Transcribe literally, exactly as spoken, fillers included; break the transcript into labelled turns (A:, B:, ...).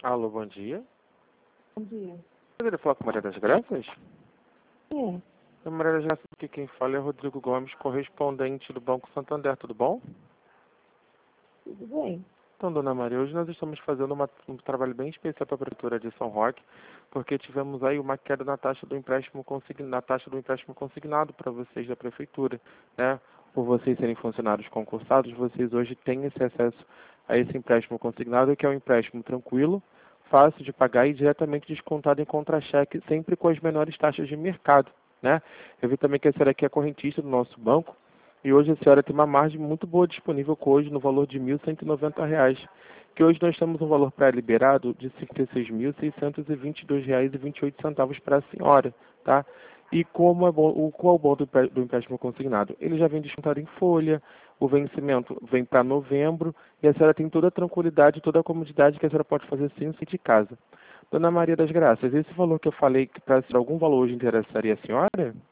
A: Alô, bom dia.
B: Bom dia.
A: Poderia falar com Maria das Graças?
B: É,
A: É Maria das Graças, aqui quem fala é Rodrigo Gomes, correspondente do Banco Santander, tudo bom?
B: tudo bem.
A: Então, dona Maria, hoje nós estamos fazendo uma- um trabalho bem especial para a Prefeitura de São Roque, porque tivemos aí uma queda na taxa do empréstimo consignado, na taxa do empréstimo consignado para vocês da Prefeitura, né? Por vocês serem funcionários concursados, vocês hoje têm esse acesso a esse empréstimo consignado, que é um empréstimo tranquilo, fácil de pagar e diretamente descontado em contra-cheque, sempre com as menores taxas de mercado, né? Eu vi também que a senhora aqui é correntista do nosso banco, e hoje a senhora tem uma margem muito boa disponível com hoje no valor de mil cento e noventa reais, que hoje nós temos um valor pré-liberado de cinquenta e seis mil seiscentos e vinte e dois reais e vinte e oito centavos para a senhora, tá? E como é bom, o qual é o bom do, empre- do empréstimo consignado? Ele já vem descontado em folha, o vencimento vem para novembro, e a senhora tem toda a tranquilidade, toda a comodidade que a senhora pode fazer sem sair de casa. Dona Maria das Graças, esse valor que eu falei que para algum valor hoje interessaria a senhora?